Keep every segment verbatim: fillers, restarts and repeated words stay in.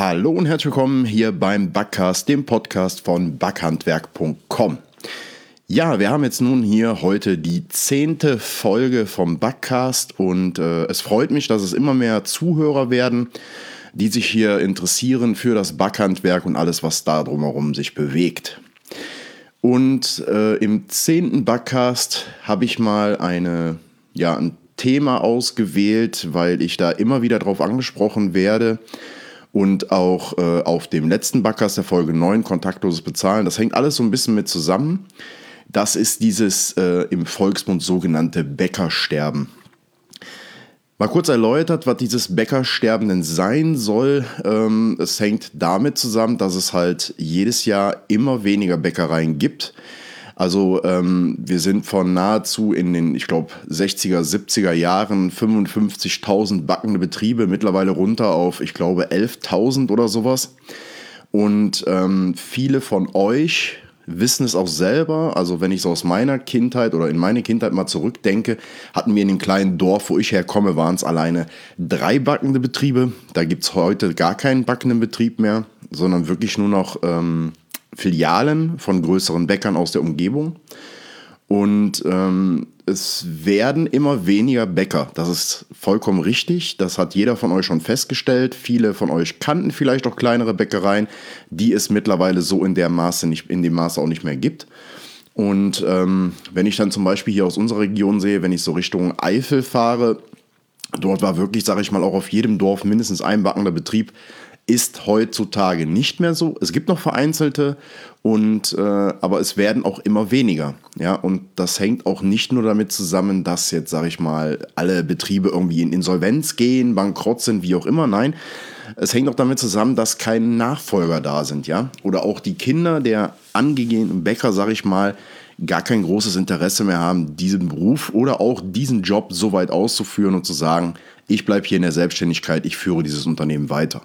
Hallo und herzlich willkommen hier beim Backcast, dem Podcast von backhandwerk punkt com. Ja, wir haben jetzt nun hier heute die zehnte Folge vom Backcast und äh, es freut mich, dass es immer mehr Zuhörer werden, die sich hier interessieren für das Backhandwerk und alles, was da drumherum sich bewegt. Und äh, im zehnten Backcast habe ich mal eine, ja, ein Thema ausgewählt, weil ich da immer wieder drauf angesprochen werde. Und auch äh, auf dem letzten Backcast der Folge neun, kontaktloses Bezahlen, das hängt alles so ein bisschen mit zusammen. Das ist dieses äh, im Volksmund sogenannte Bäckersterben. Mal kurz erläutert, was dieses Bäckersterben denn sein soll. Ähm, es hängt damit zusammen, dass es halt jedes Jahr immer weniger Bäckereien gibt. Also ähm, wir sind von nahezu in den, ich glaube, sechziger, siebziger Jahren fünfundfünfzigtausend backende Betriebe mittlerweile runter auf, ich glaube, elftausend oder sowas. Und ähm, viele von euch wissen es auch selber. Also wenn ich so aus meiner Kindheit oder in meine Kindheit mal zurückdenke, hatten wir in dem kleinen Dorf, wo ich herkomme, waren es alleine drei backende Betriebe. Da gibt es heute gar keinen backenden Betrieb mehr, sondern wirklich nur noch Ähm, Filialen von größeren Bäckern aus der Umgebung. Und ähm, es werden immer weniger Bäcker. Das ist vollkommen richtig. Das hat jeder von euch schon festgestellt. Viele von euch kannten vielleicht auch kleinere Bäckereien, die es mittlerweile so in der Maße nicht, in dem Maße auch nicht mehr gibt. Und ähm, wenn ich dann zum Beispiel hier aus unserer Region sehe, wenn ich so Richtung Eifel fahre, dort war wirklich, sage ich mal, auch auf jedem Dorf mindestens ein backender Betrieb. Ist heutzutage nicht mehr so. Es gibt noch vereinzelte, und, äh, aber es werden auch immer weniger. Ja? Und das hängt auch nicht nur damit zusammen, dass jetzt, sage ich mal, alle Betriebe irgendwie in Insolvenz gehen, bankrott sind, wie auch immer. Nein, es hängt auch damit zusammen, dass keine Nachfolger da sind. Ja? Oder auch die Kinder der angehenden Bäcker, sage ich mal, gar kein großes Interesse mehr haben, diesen Beruf oder auch diesen Job so weit auszuführen und zu sagen, ich bleibe hier in der Selbstständigkeit, ich führe dieses Unternehmen weiter.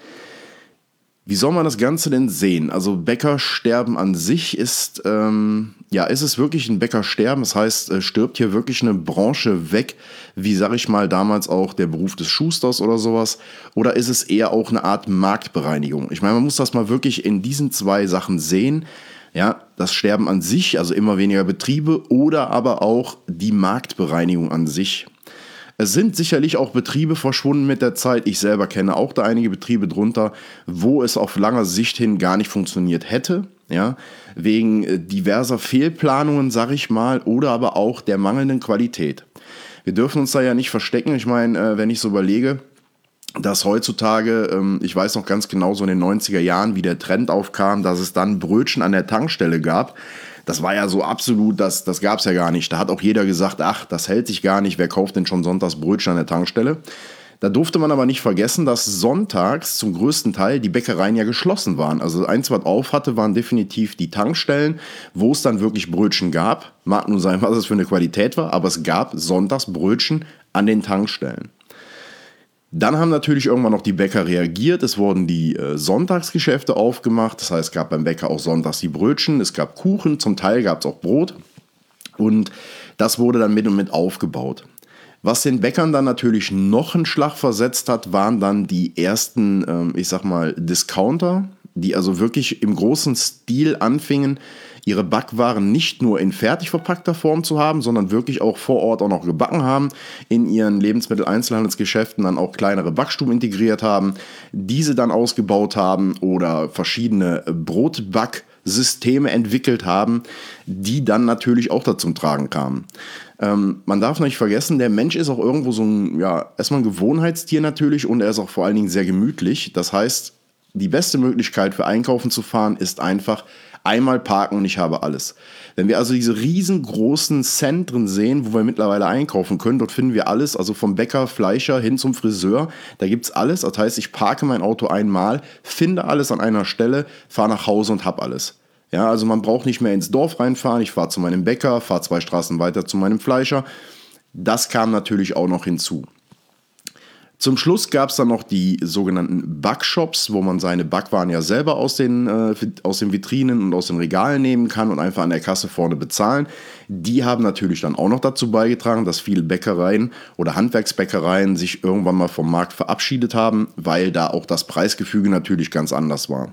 Wie soll man das Ganze denn sehen? Also Bäckersterben an sich ist, ähm, ja, ist es wirklich ein Bäckersterben? Das heißt, äh, stirbt hier wirklich eine Branche weg, wie, sag ich mal, damals auch der Beruf des Schusters oder sowas? Oder ist es eher auch eine Art Marktbereinigung? Ich meine, man muss das mal wirklich in diesen zwei Sachen sehen. Ja, das Sterben an sich, also immer weniger Betriebe, oder aber auch die Marktbereinigung an sich. Es sind sicherlich auch Betriebe verschwunden mit der Zeit. Ich selber kenne auch da einige Betriebe drunter, wo es auf lange Sicht hin gar nicht funktioniert hätte. Ja, wegen diverser Fehlplanungen, sag ich mal, oder aber auch der mangelnden Qualität. Wir dürfen uns da ja nicht verstecken. Ich meine, wenn ich so überlege, dass heutzutage, ich weiß noch ganz genau so in den neunziger Jahren, wie der Trend aufkam, dass es dann Brötchen an der Tankstelle gab. Das war ja so absolut, das, das gab es ja gar nicht. Da hat auch jeder gesagt, ach, das hält sich gar nicht, wer kauft denn schon sonntags Brötchen an der Tankstelle? Da durfte man aber nicht vergessen, dass sonntags zum größten Teil die Bäckereien ja geschlossen waren. Also eins, was auf hatte, waren definitiv die Tankstellen, wo es dann wirklich Brötchen gab. Mag nur sein, was es für eine Qualität war, aber es gab sonntags Brötchen an den Tankstellen. Dann haben natürlich irgendwann noch die Bäcker reagiert. Es wurden die äh, Sonntagsgeschäfte aufgemacht. Das heißt, es gab beim Bäcker auch sonntags die Brötchen. Es gab Kuchen, zum Teil gab es auch Brot. Und das wurde dann mit und mit aufgebaut. Was den Bäckern dann natürlich noch einen Schlag versetzt hat, waren dann die ersten, ähm, ich sag mal, Discounter, die also wirklich im großen Stil anfingen, ihre Backwaren nicht nur in fertig verpackter Form zu haben, sondern wirklich auch vor Ort auch noch gebacken haben, in ihren Lebensmitteleinzelhandelsgeschäften dann auch kleinere Backstuben integriert haben, diese dann ausgebaut haben oder verschiedene Brotbacksysteme entwickelt haben, die dann natürlich auch dazu tragen kamen. Ähm, man darf nicht vergessen, der Mensch ist auch irgendwo so ein, ja, erstmal ein Gewohnheitstier natürlich, und er ist auch vor allen Dingen sehr gemütlich. Das heißt, die beste Möglichkeit für Einkaufen zu fahren ist einfach einmal parken und ich habe alles. Wenn wir also diese riesengroßen Zentren sehen, wo wir mittlerweile einkaufen können, dort finden wir alles, also vom Bäcker, Fleischer hin zum Friseur, da gibt es alles. Das heißt, ich parke mein Auto einmal, finde alles an einer Stelle, fahre nach Hause und habe alles. Ja, also man braucht nicht mehr ins Dorf reinfahren, ich fahre zu meinem Bäcker, fahre zwei Straßen weiter zu meinem Fleischer. Das kam natürlich auch noch hinzu. Zum Schluss gab es dann noch die sogenannten Backshops, wo man seine Backwaren ja selber aus den, äh, aus den Vitrinen und aus den Regalen nehmen kann und einfach an der Kasse vorne bezahlen. Die haben natürlich dann auch noch dazu beigetragen, dass viele Bäckereien oder Handwerksbäckereien sich irgendwann mal vom Markt verabschiedet haben, weil da auch das Preisgefüge natürlich ganz anders war.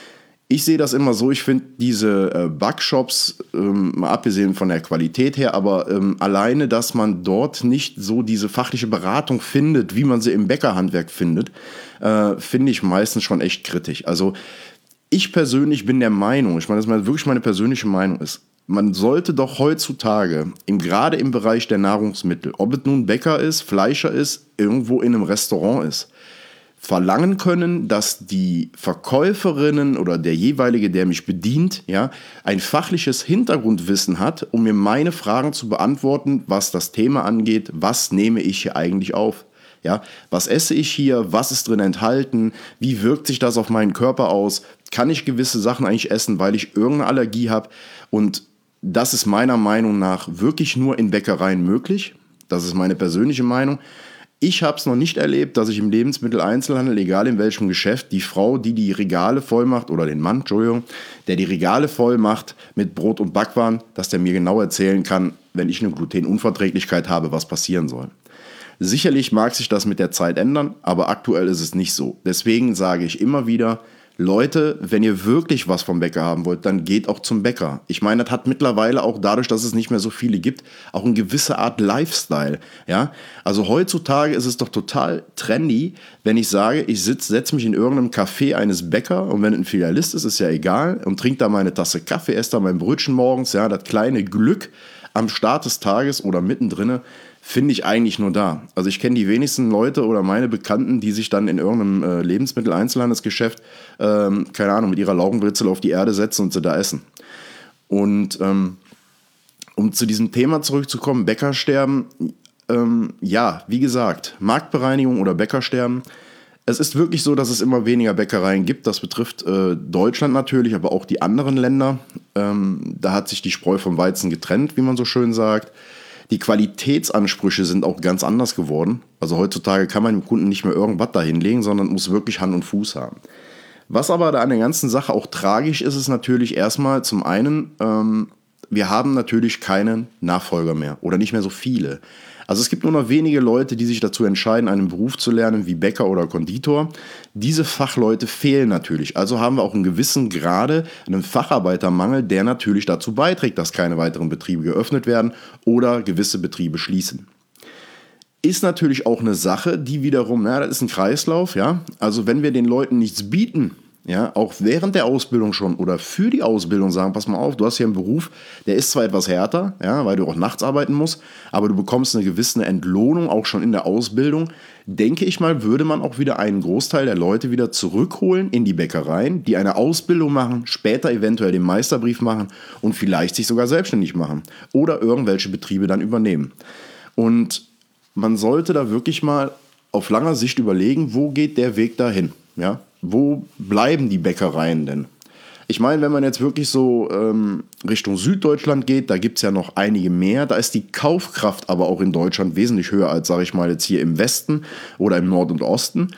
Ich sehe das immer so, ich finde diese äh, Backshops, ähm, mal abgesehen von der Qualität her, aber ähm, alleine, dass man dort nicht so diese fachliche Beratung findet, wie man sie im Bäckerhandwerk findet, äh, finde ich meistens schon echt kritisch. Also ich persönlich bin der Meinung, ich meine, das ist wirklich meine persönliche Meinung ist, man sollte doch heutzutage, im, gerade im Bereich der Nahrungsmittel, ob es nun Bäcker ist, Fleischer ist, irgendwo in einem Restaurant ist, verlangen können, dass die Verkäuferinnen oder der jeweilige, der mich bedient, ja, ein fachliches Hintergrundwissen hat, um mir meine Fragen zu beantworten, was das Thema angeht, was nehme ich hier eigentlich auf? Ja, was esse ich hier? Was ist drin enthalten? Wie wirkt sich das auf meinen Körper aus? Kann ich gewisse Sachen eigentlich essen, weil ich irgendeine Allergie habe? Und das ist meiner Meinung nach wirklich nur in Bäckereien möglich. Das ist meine persönliche Meinung. Ich habe es noch nicht erlebt, dass ich im Lebensmitteleinzelhandel, egal in welchem Geschäft, die Frau, die die Regale voll macht, oder den Mann, Entschuldigung, der die Regale voll macht mit Brot und Backwaren, dass der mir genau erzählen kann, wenn ich eine Glutenunverträglichkeit habe, was passieren soll. Sicherlich mag sich das mit der Zeit ändern, aber aktuell ist es nicht so. Deswegen sage ich immer wieder, Leute, wenn ihr wirklich was vom Bäcker haben wollt, dann geht auch zum Bäcker. Ich meine, das hat mittlerweile auch dadurch, dass es nicht mehr so viele gibt, auch eine gewisse Art Lifestyle. Ja? Also heutzutage ist es doch total trendy, wenn ich sage, ich setze mich in irgendeinem Café eines Bäcker und wenn es ein Filialist ist, ist ja egal und trinke da meine Tasse Kaffee, esse da mein Brötchen morgens, ja, das kleine Glück am Start des Tages oder mittendrin, finde ich eigentlich nur da. Also ich kenne die wenigsten Leute oder meine Bekannten, die sich dann in irgendeinem äh, Lebensmittel-Einzelhandelsgeschäft, ähm, keine Ahnung, mit ihrer Laugenbrezel auf die Erde setzen und sie da essen. Und ähm, um zu diesem Thema zurückzukommen, Bäckersterben, ähm, ja, wie gesagt, Marktbereinigung oder Bäckersterben. Es ist wirklich so, dass es immer weniger Bäckereien gibt. Das betrifft äh, Deutschland natürlich, aber auch die anderen Länder. Ähm, da hat sich die Spreu vom Weizen getrennt, wie man so schön sagt. Die Qualitätsansprüche sind auch ganz anders geworden. Also heutzutage kann man dem Kunden nicht mehr irgendwas da hinlegen, sondern muss wirklich Hand und Fuß haben. Was aber da an der ganzen Sache auch tragisch ist, ist natürlich erstmal zum einen, ähm, wir haben natürlich keinen Nachfolger mehr oder nicht mehr so viele. Also es gibt nur noch wenige Leute, die sich dazu entscheiden, einen Beruf zu lernen wie Bäcker oder Konditor. Diese Fachleute fehlen natürlich. Also haben wir auch einen gewissen Grade einen Facharbeitermangel, der natürlich dazu beiträgt, dass keine weiteren Betriebe geöffnet werden oder gewisse Betriebe schließen. Ist natürlich auch eine Sache, die wiederum, na, das ist ein Kreislauf, ja. Also wenn wir den Leuten nichts bieten, ja, auch während der Ausbildung schon oder für die Ausbildung sagen, pass mal auf, du hast hier einen Beruf, der ist zwar etwas härter, ja, weil du auch nachts arbeiten musst, aber du bekommst eine gewisse Entlohnung auch schon in der Ausbildung, denke ich mal, würde man auch wieder einen Großteil der Leute wieder zurückholen in die Bäckereien, die eine Ausbildung machen, später eventuell den Meisterbrief machen und vielleicht sich sogar selbstständig machen oder irgendwelche Betriebe dann übernehmen. Und man sollte da wirklich mal auf langer Sicht überlegen, wo geht der Weg dahin, ja? Wo bleiben die Bäckereien denn? Ich meine, wenn man jetzt wirklich so ähm, Richtung Süddeutschland geht, da gibt es ja noch einige mehr. Da ist die Kaufkraft aber auch in Deutschland wesentlich höher als, sage ich mal, jetzt hier im Westen oder im Nord und Osten.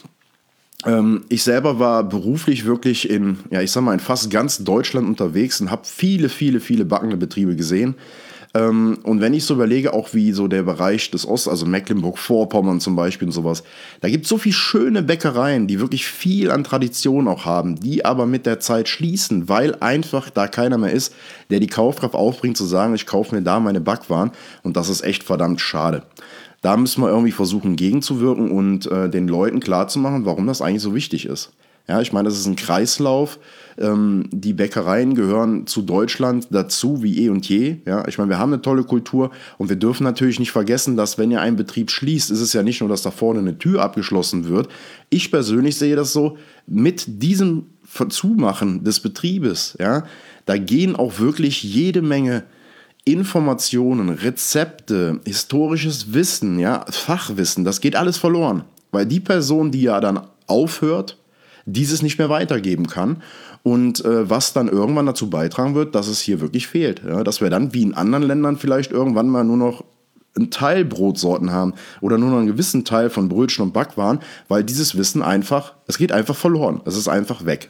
Ähm, ich selber war beruflich wirklich in, ja, ich sag mal, in fast ganz Deutschland unterwegs und habe viele, viele, viele backende Betriebe gesehen. Und wenn ich so überlege, auch wie so der Bereich des Ost, also Mecklenburg-Vorpommern zum Beispiel und sowas, da gibt es so viele schöne Bäckereien, die wirklich viel an Tradition auch haben, die aber mit der Zeit schließen, weil einfach da keiner mehr ist, der die Kaufkraft aufbringt, zu sagen, ich kaufe mir da meine Backwaren, und das ist echt verdammt schade. Da müssen wir irgendwie versuchen, gegenzuwirken und äh, den Leuten klarzumachen, warum das eigentlich so wichtig ist. Ja, ich meine, das ist ein Kreislauf. Ähm, die Bäckereien gehören zu Deutschland dazu wie eh und je. Ja, ich meine, wir haben eine tolle Kultur und wir dürfen natürlich nicht vergessen, dass wenn ja ein Betrieb schließt, ist es ja nicht nur, dass da vorne eine Tür abgeschlossen wird. Ich persönlich sehe das so, mit diesem Zumachen des Betriebes, ja, da gehen auch wirklich jede Menge Informationen, Rezepte, historisches Wissen, ja, Fachwissen, das geht alles verloren. Weil die Person, die ja dann aufhört, dieses nicht mehr weitergeben kann und äh, was dann irgendwann dazu beitragen wird, dass es hier wirklich fehlt. Ja? Dass wir dann wie in anderen Ländern vielleicht irgendwann mal nur noch einen Teil Brotsorten haben oder nur noch einen gewissen Teil von Brötchen und Backwaren, weil dieses Wissen einfach, es geht einfach verloren. Es ist einfach weg.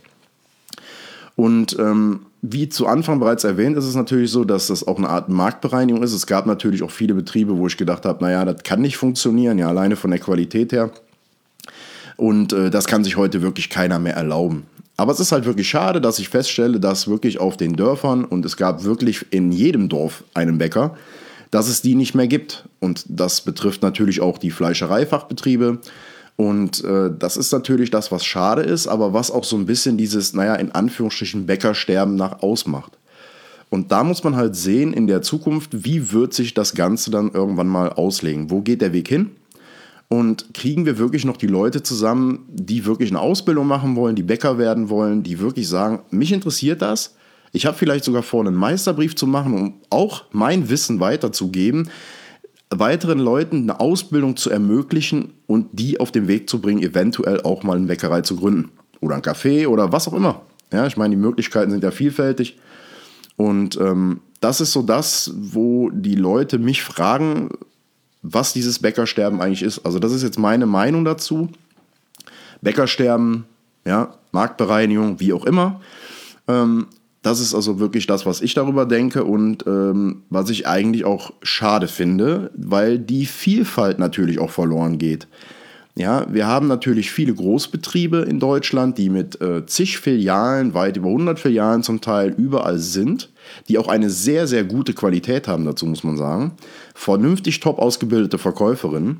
Und ähm, wie zu Anfang bereits erwähnt, ist es natürlich so, dass das auch eine Art Marktbereinigung ist. Es gab natürlich auch viele Betriebe, wo ich gedacht habe, naja, das kann nicht funktionieren, ja, alleine von der Qualität her. Und äh, das kann sich heute wirklich keiner mehr erlauben. Aber es ist halt wirklich schade, dass ich feststelle, dass wirklich auf den Dörfern, und es gab wirklich in jedem Dorf einen Bäcker, dass es die nicht mehr gibt. Und das betrifft natürlich auch die Fleischereifachbetriebe. Und äh, das ist natürlich das, was schade ist, aber was auch so ein bisschen dieses, naja, in Anführungsstrichen Bäckersterben nach ausmacht. Und da muss man halt sehen in der Zukunft, wie wird sich das Ganze dann irgendwann mal auslegen? Wo geht der Weg hin? Und kriegen wir wirklich noch die Leute zusammen, die wirklich eine Ausbildung machen wollen, die Bäcker werden wollen, die wirklich sagen, mich interessiert das. Ich habe vielleicht sogar vor, einen Meisterbrief zu machen, um auch mein Wissen weiterzugeben, weiteren Leuten eine Ausbildung zu ermöglichen und die auf den Weg zu bringen, eventuell auch mal eine Bäckerei zu gründen. Oder ein Café oder was auch immer. Ja, ich meine, die Möglichkeiten sind ja vielfältig. Und ähm, das ist so das, wo die Leute mich fragen, was dieses Bäckersterben eigentlich ist. Also das ist jetzt meine Meinung dazu. Bäckersterben, ja, Marktbereinigung, wie auch immer. Ähm, das ist also wirklich das, was ich darüber denke und ähm, was ich eigentlich auch schade finde, weil die Vielfalt natürlich auch verloren geht. Ja, wir haben natürlich viele Großbetriebe in Deutschland, die mit äh, zig Filialen, weit über hundert Filialen zum Teil überall sind, die auch eine sehr, sehr gute Qualität haben, dazu muss man sagen. Vernünftig top ausgebildete Verkäuferinnen,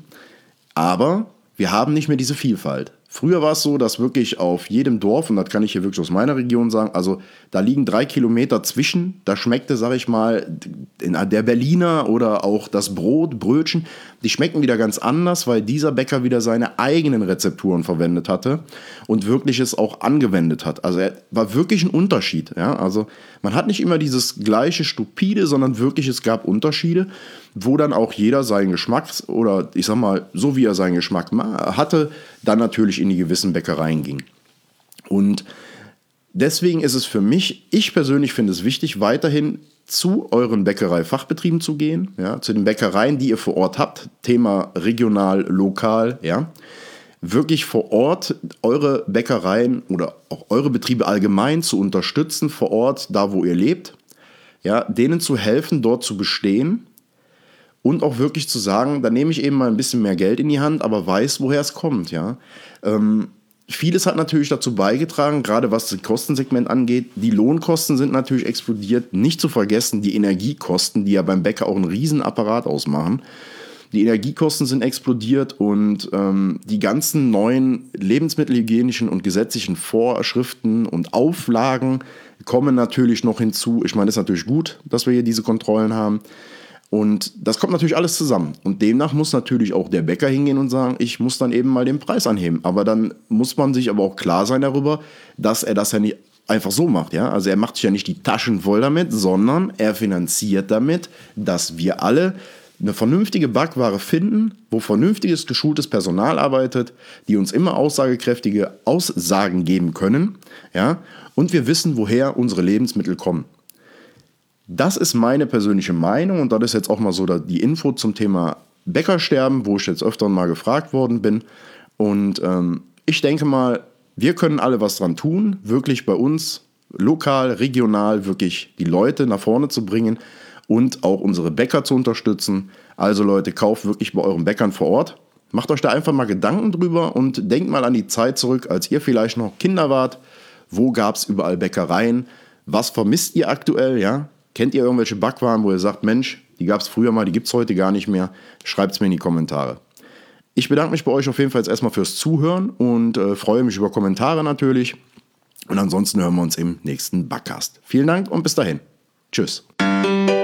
aber wir haben nicht mehr diese Vielfalt. Früher war es so, dass wirklich auf jedem Dorf, und das kann ich hier wirklich aus meiner Region sagen, also da liegen drei Kilometer zwischen, da schmeckte, sag ich mal, der Berliner oder auch das Brot, Brötchen, die schmecken wieder ganz anders, weil dieser Bäcker wieder seine eigenen Rezepturen verwendet hatte und wirklich es auch angewendet hat. Also er war wirklich ein Unterschied. Ja? Also man hat nicht immer dieses gleiche Stupide, sondern wirklich es gab Unterschiede, wo dann auch jeder seinen Geschmack oder ich sag mal, so wie er seinen Geschmack hatte, dann natürlich in die gewissen Bäckereien ging. Und deswegen ist es für mich, ich persönlich finde es wichtig, weiterhin zu euren Bäckerei-Fachbetrieben zu gehen, ja, zu den Bäckereien, die ihr vor Ort habt, Thema regional, lokal, ja, wirklich vor Ort eure Bäckereien oder auch eure Betriebe allgemein zu unterstützen, vor Ort, da wo ihr lebt, ja, denen zu helfen, dort zu bestehen und auch wirklich zu sagen, da nehme ich eben mal ein bisschen mehr Geld in die Hand, aber weiß, woher es kommt, ja. Ähm, Vieles hat natürlich dazu beigetragen, gerade was das Kostensegment angeht. Die Lohnkosten sind natürlich explodiert. Nicht zu vergessen die Energiekosten, die ja beim Bäcker auch einen riesen Apparat ausmachen. Die Energiekosten sind explodiert und ähm, die ganzen neuen lebensmittelhygienischen und gesetzlichen Vorschriften und Auflagen kommen natürlich noch hinzu. Ich meine, es ist natürlich gut, dass wir hier diese Kontrollen haben. Und das kommt natürlich alles zusammen. Und demnach muss natürlich auch der Bäcker hingehen und sagen, ich muss dann eben mal den Preis anheben. Aber dann muss man sich aber auch klar sein darüber, dass er das ja nicht einfach so macht. Ja? Also er macht sich ja nicht die Taschen voll damit, sondern er finanziert damit, dass wir alle eine vernünftige Backware finden, wo vernünftiges, geschultes Personal arbeitet, die uns immer aussagekräftige Aussagen geben können. Ja? Und wir wissen, woher unsere Lebensmittel kommen. Das ist meine persönliche Meinung und das ist jetzt auch mal so die Info zum Thema Bäckersterben, wo ich jetzt öfter mal gefragt worden bin. Und ähm, ich denke mal, wir können alle was dran tun, wirklich bei uns lokal, regional wirklich die Leute nach vorne zu bringen und auch unsere Bäcker zu unterstützen. Also Leute, kauft wirklich bei euren Bäckern vor Ort. Macht euch da einfach mal Gedanken drüber und denkt mal an die Zeit zurück, als ihr vielleicht noch Kinder wart. Wo gab es überall Bäckereien? Was vermisst ihr aktuell, ja? Kennt ihr irgendwelche Backwaren, wo ihr sagt, Mensch, die gab es früher mal, die gibt es heute gar nicht mehr? Schreibt es mir in die Kommentare. Ich bedanke mich bei euch auf jeden Fall jetzt erstmal fürs Zuhören und äh, freue mich über Kommentare natürlich. Und ansonsten hören wir uns im nächsten Backcast. Vielen Dank und bis dahin. Tschüss.